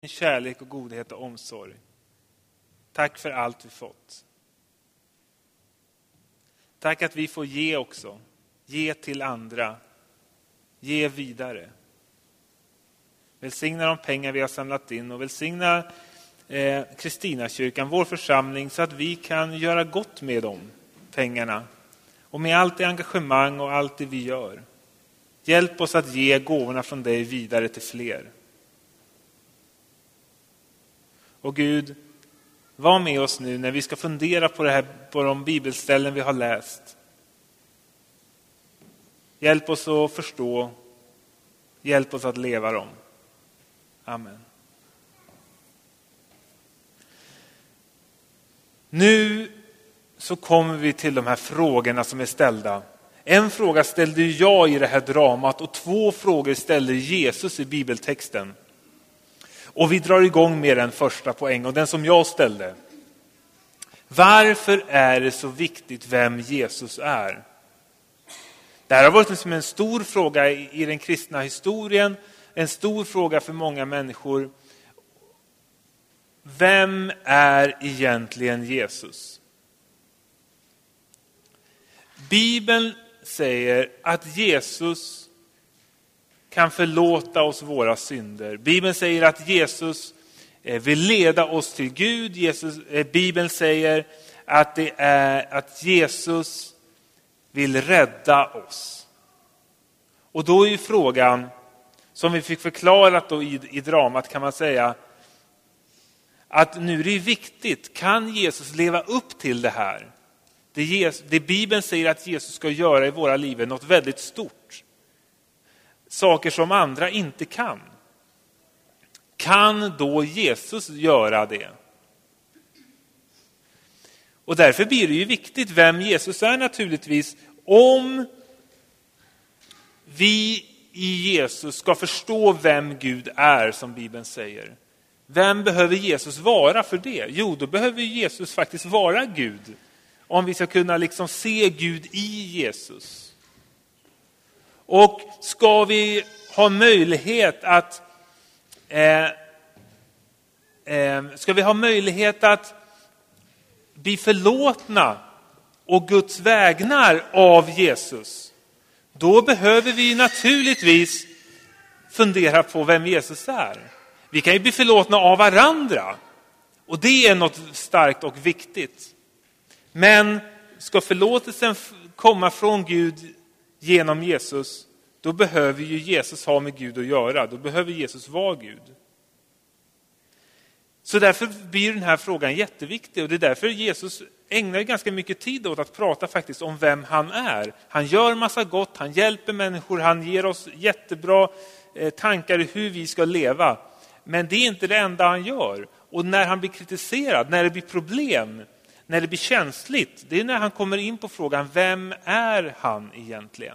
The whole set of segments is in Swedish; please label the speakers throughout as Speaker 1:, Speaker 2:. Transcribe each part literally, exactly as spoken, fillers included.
Speaker 1: din kärlek och godhet och omsorg. Tack för allt vi fått. Tack att vi får ge också. Ge till andra. Ge vidare. Välsigna de pengar vi har samlat in och välsigna eh, Kristinakyrkan, vår församling, så att vi kan göra gott med de pengarna. Och med allt det engagemang och allt det vi gör. Hjälp oss att ge gåvorna från dig vidare till fler. Och Gud, var med oss nu när vi ska fundera på det här, på de bibelställen vi har läst. Hjälp oss att förstå. Hjälp oss att leva dem. Amen. Nu så kommer vi till de här frågorna som är ställda. En fråga ställde jag i det här dramat och två frågor ställde Jesus i bibeltexten. Och vi drar igång med den första poäng och den som jag ställde. Varför är det så viktigt vem Jesus är? Det här har varit liksom en stor fråga i den kristna historien. En stor fråga för många människor. Vem är egentligen Jesus? Bibeln säger att Jesus kan förlåta oss våra synder. Bibeln säger att Jesus vill leda oss till Gud. Jesus, Bibeln säger att, det är, att Jesus vill rädda oss. Och då är ju frågan, som vi fick förklarat då i, i dramat kan man säga, att nu är det viktigt, kan Jesus leva upp till det här? Det, Jesus, det Bibeln säger att Jesus ska göra i våra liv är något väldigt stort. Saker som andra inte kan. Kan då Jesus göra det? Och därför blir det ju viktigt vem Jesus är naturligtvis. Om vi i Jesus ska förstå vem Gud är, som Bibeln säger. Vem behöver Jesus vara för det? Jo, då behöver Jesus faktiskt vara Gud. Om vi ska kunna liksom se Gud i Jesus. Och ska vi ha möjlighet att eh, eh, ska vi ha möjlighet att bli förlåtna och Guds vägnar av Jesus, då behöver vi naturligtvis fundera på vem Jesus är. Vi kan ju bli förlåtna av varandra, och det är något starkt och viktigt. Men ska förlåtelsen komma från Gud genom Jesus, då behöver ju Jesus ha med Gud att göra. Då behöver Jesus vara Gud. Så därför blir den här frågan jätteviktig. Och det är därför Jesus ägnar ganska mycket tid åt att prata faktiskt om vem han är. Han gör massa gott, han hjälper människor, han ger oss jättebra tankar i hur vi ska leva. Men det är inte det enda han gör. Och när han blir kritiserad, när det blir problem, när det blir känsligt, det är när han kommer in på frågan, vem är han egentligen?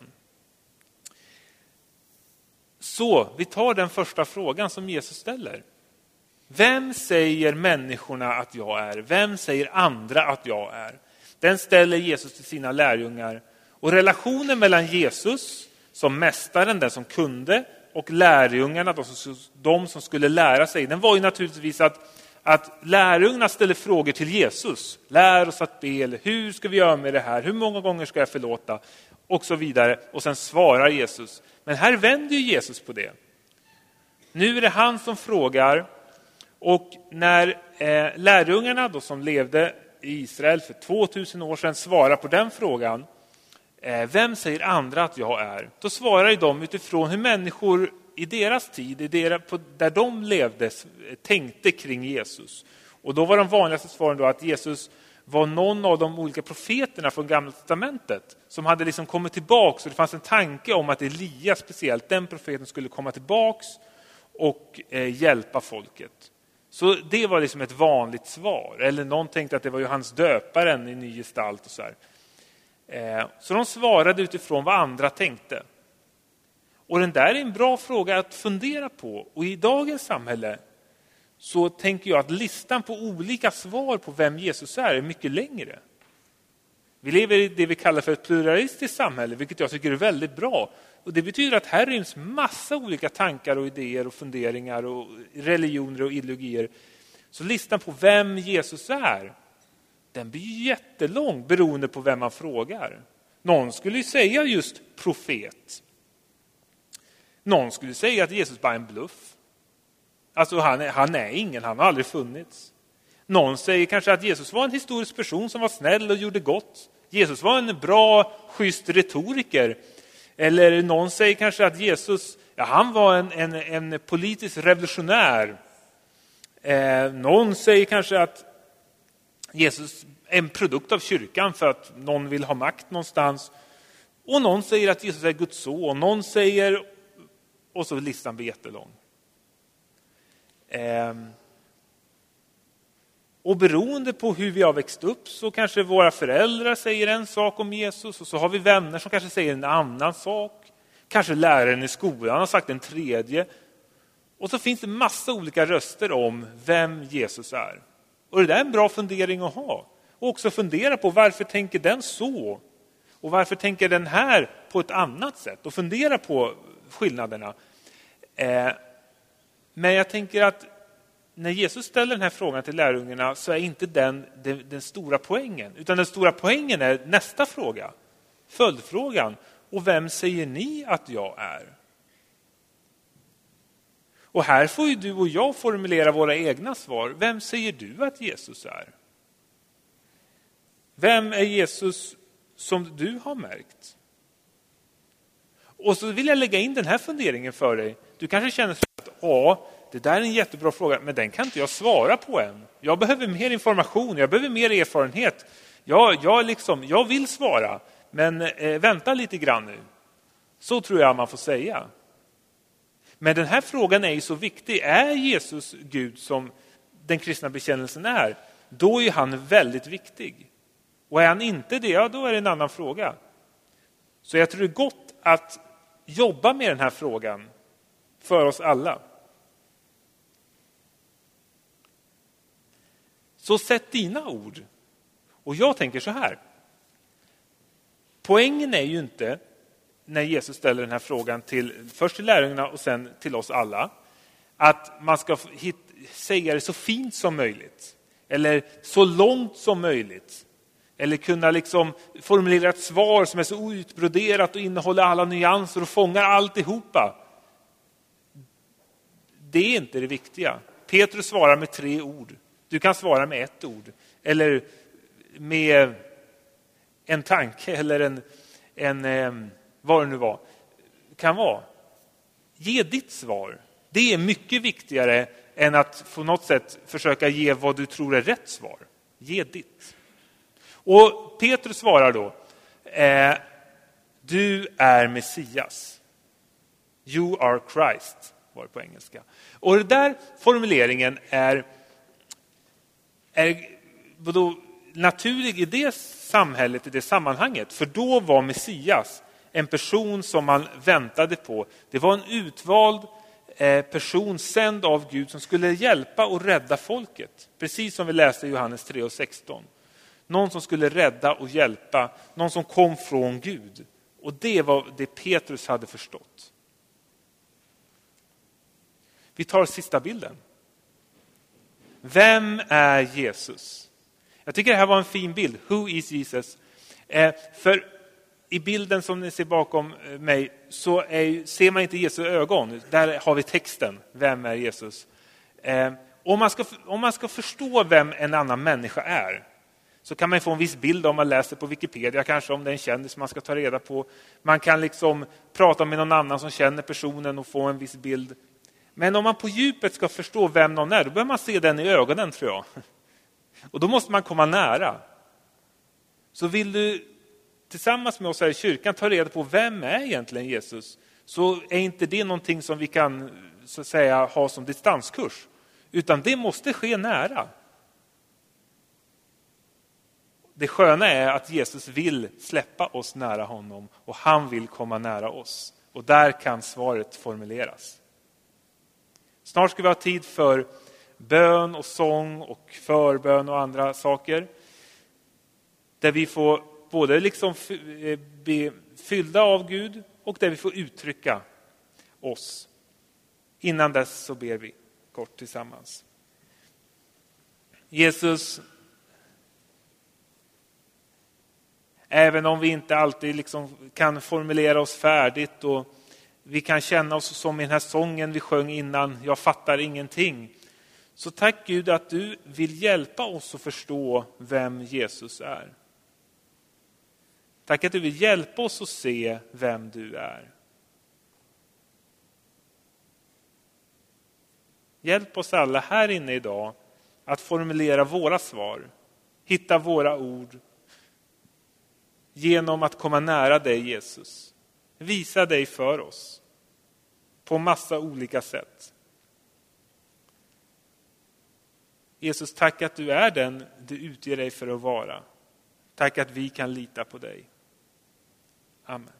Speaker 1: Så vi tar den första frågan som Jesus ställer. Vem säger människorna att jag är? Vem säger andra att jag är? Den ställer Jesus till sina lärjungar. Och relationen mellan Jesus som mästaren, den som kunde, och lärjungarna, de som, de som skulle lära sig, den var ju naturligtvis att, att lärjungarna ställer frågor till Jesus. Lär oss att be, eller hur ska vi göra med det här? Hur många gånger ska jag förlåta? Och så vidare. Och sen svarar Jesus. Men här vänder ju Jesus på det. Nu är det han som frågar. Och när eh, lärjungarna då, som levde i Israel för tvåtusen år sedan, svarar på den frågan, eh, vem säger andra att jag är? Då svarar de utifrån hur människor i deras tid, i deras, på, där de levde, tänkte kring Jesus. Och då var de vanligaste svaren då att Jesus var någon av de olika profeterna från Gamla testamentet som hade liksom kommit tillbaka. Så det fanns en tanke om att Elia speciellt, den profeten, skulle komma tillbaks och eh, hjälpa folket. Så det var liksom ett vanligt svar. Eller någon tänkte att det var Johannes döparen i ny gestalt och så här. Eh, så de svarade utifrån vad andra tänkte. Och den där är en bra fråga att fundera på. Och i dagens samhälle så tänker jag att listan på olika svar på vem Jesus är är mycket längre. Vi lever i det vi kallar för ett pluralistiskt samhälle, vilket jag tycker är väldigt bra. Och det betyder att här ryms massa olika tankar och idéer och funderingar och religioner och ideologier. Så listan på vem Jesus är, den blir jättelång beroende på vem man frågar. Någon skulle säga just profet. Någon skulle säga att Jesus bara är en bluff. Alltså han är, han är ingen, han har aldrig funnits. Någon säger kanske att Jesus var en historisk person som var snäll och gjorde gott. Jesus var en bra, schysst retoriker. Eller någon säger kanske att Jesus, ja, han var en, en, en politisk revolutionär. Eh, någon säger kanske att Jesus är en produkt av kyrkan för att någon vill ha makt någonstans. Och någon säger att Jesus är Guds son. Någon säger, och så listan blir jättelång. Eh, och beroende på hur vi har växt upp så kanske våra föräldrar säger en sak om Jesus. Och så har vi vänner som kanske säger en annan sak. Kanske läraren i skolan har sagt en tredje. Och så finns det massa olika röster om vem Jesus är. Och det där är en bra fundering att ha. Och också fundera på varför tänker den så? Och varför tänker den här på ett annat sätt? Och fundera på skillnaderna. Eh, men jag tänker att när Jesus ställer den här frågan till lärjungarna så är inte den, den den stora poängen. Utan den stora poängen är nästa fråga. Följdfrågan. Och vem säger ni att jag är? Och här får ju du och jag formulera våra egna svar. Vem säger du att Jesus är? Vem är Jesus som du har märkt? Och så vill jag lägga in den här funderingen för dig. Du kanske känner så att ja, det där är en jättebra fråga, men den kan inte jag svara på än. Jag behöver mer information, jag behöver mer erfarenhet. Jag, jag, liksom, jag vill svara, men eh, vänta lite grann nu. Så tror jag man får säga. Men den här frågan är ju så viktig. Är Jesus Gud som den kristna bekännelsen är? Då är han väldigt viktig. Och är han inte det, ja, då är det en annan fråga. Så jag tror det är gott att jobba med den här frågan för oss alla. Så sätt dina ord. Och jag tänker så här. Poängen är ju inte när Jesus ställer den här frågan till först till lärjungarna och sen till oss alla, att man ska hit, säga det så fint som möjligt eller så långt som möjligt eller kunna liksom formulera ett svar som är så utbroderat och innehåller alla nyanser och fångar alltihopa. Det är inte det viktiga. Petrus svarar med tre ord. Du kan svara med ett ord eller med en tanke eller en, en vad det nu var, kan vara. Ge ditt svar. Det är mycket viktigare än att på något sätt försöka ge vad du tror är rätt svar. Ge ditt. Och Petrus svarar då, eh, du är Messias. You are Christ, var det på engelska. Och den där formuleringen är, är då naturlig i det samhället, i det sammanhanget. För då var Messias en person som man väntade på. Det var en utvald person sänd av Gud som skulle hjälpa och rädda folket. Precis som vi läste i Johannes tre och sexton. Någon som skulle rädda och hjälpa. Någon som kom från Gud. Och det var det Petrus hade förstått. Vi tar sista bilden. Vem är Jesus? Jag tycker det här var en fin bild. Who is Jesus? Eh, för i bilden som ni ser bakom mig så är, ser man inte Jesu ögon. Där har vi texten. Vem är Jesus? Eh, om, man ska, om man ska förstå vem en annan människa är så kan man få en viss bild om man läser på Wikipedia kanske om det är en kändis man ska ta reda på. Man kan liksom prata med någon annan som känner personen och få en viss bild. Men om man på djupet ska förstå vem någon är, då behöver man se den i ögonen, tror jag. Och då måste man komma nära. Så vill du tillsammans med oss här i kyrkan ta reda på vem är egentligen Jesus, så är inte det någonting som vi kan så att säga ha som distanskurs. Utan det måste ske nära. Det sköna är att Jesus vill släppa oss nära honom och han vill komma nära oss. Och där kan svaret formuleras. Snart ska vi ha tid för bön och sång och förbön och andra saker. Där vi får både liksom bli fyllda av Gud och där vi får uttrycka oss. Innan dess så ber vi kort tillsammans. Jesus, även om vi inte alltid liksom kan formulera oss färdigt och vi kan känna oss som i den här sången vi sjöng innan, jag fattar ingenting. Så tack Gud att du vill hjälpa oss att förstå vem Jesus är. Tack att du vill hjälpa oss att se vem du är. Hjälp oss alla här inne idag att formulera våra svar, hitta våra ord genom att komma nära dig Jesus. Visa dig för oss på massa olika sätt. Jesus, tack att du är den du utger dig för att vara. Tack att vi kan lita på dig. Amen.